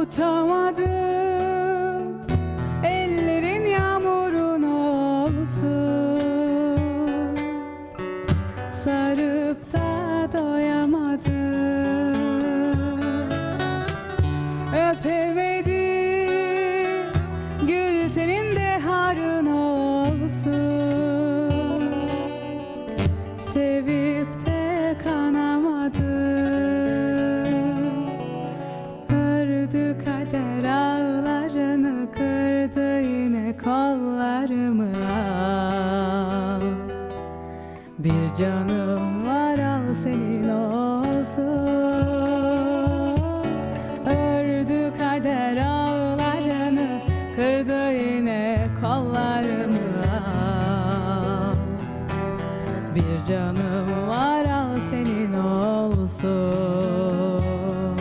Unutamadım, ellerin yağmurun olsun. Sarıp da doyamadım, öpemedim, gül teninde harın olsun. Sevip de kanamadım, ördü kader ağlarını, kırdı yine kollarımı. Al, bir canım var, al senin olsun. Ördü kader ağlarını, kırdı yine kollarımı. Al, bir canım var, al senin olsun.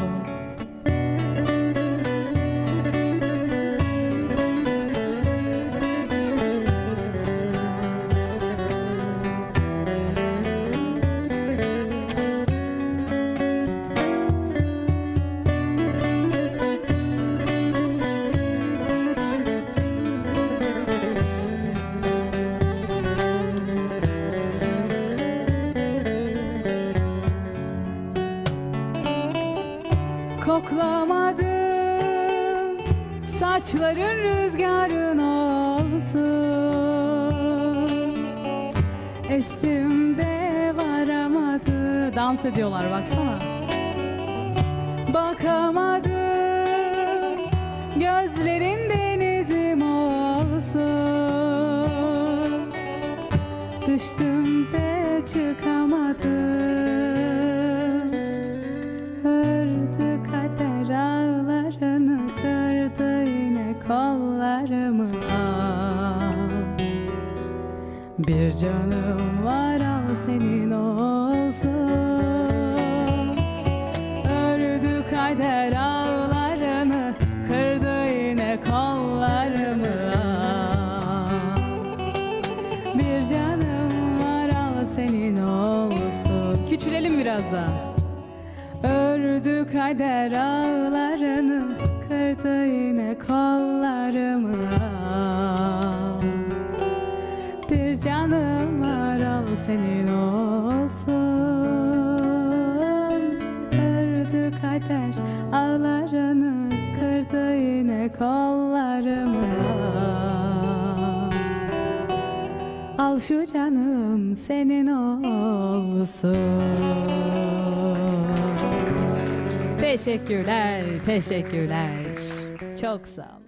Koklamadım, saçların rüzgarın olsun. Estim de varamadı. Dans ediyorlar baksana. Bakamadım, gözlerin denizim olsun. Düştüm de çıkamadım, ördü kader ağlarını, kırdı yine kollarımı. Al, bir canım var, al senin olsun. Ördü kader ağlarını, kırdı yine kollarımı. Al, bir canım var, al senin olsun. Küçülelim biraz daha. Ördü kader ağlarını, kırdı yine kollarımı. Al, bir canım var, al senin olsun. Ördü kader ağlarını, kırdı yine kollarımı. Al şu canım senin olsun. Teşekkürler, teşekkürler. Çok sağ ol.